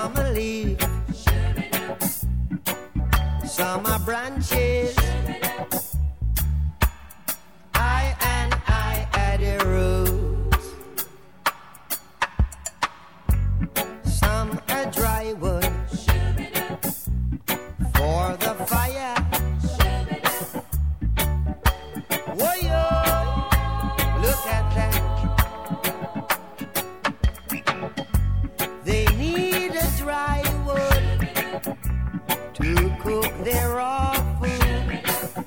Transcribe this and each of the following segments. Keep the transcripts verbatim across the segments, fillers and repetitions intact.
Some are leaves, some are branches. I and I are the roots. Some are dry wood for the fire. Whoa, look at that. They need a dry wood to cook their raw food.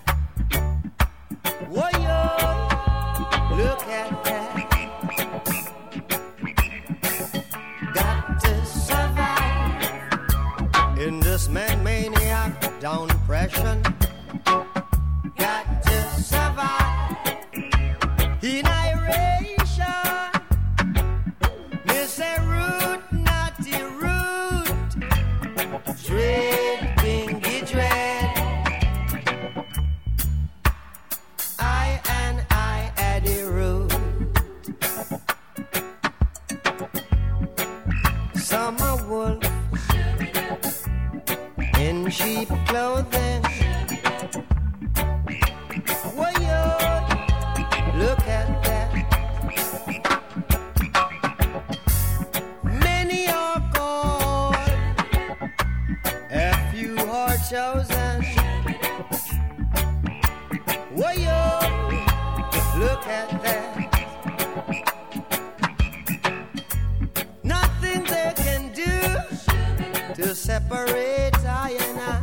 Whoa, look at that. Got to survive in this man-maniac down depression. Got to survive in iration. Miss a root, not the root. Dread, bingy dread. I and I at the root. Some are wolf in sheep clothing. Whoa, look at that. Many are called, a few are chosen. Whoa, look at that. Nothing they can do to separate I and I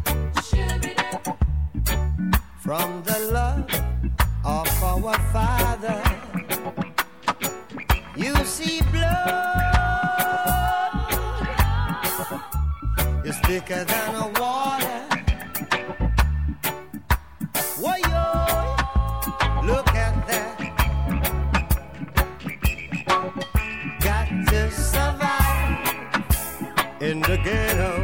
from the love of our Father. You see, blood is thicker than a water. Whoa, look at that. Got to survive in the ghetto.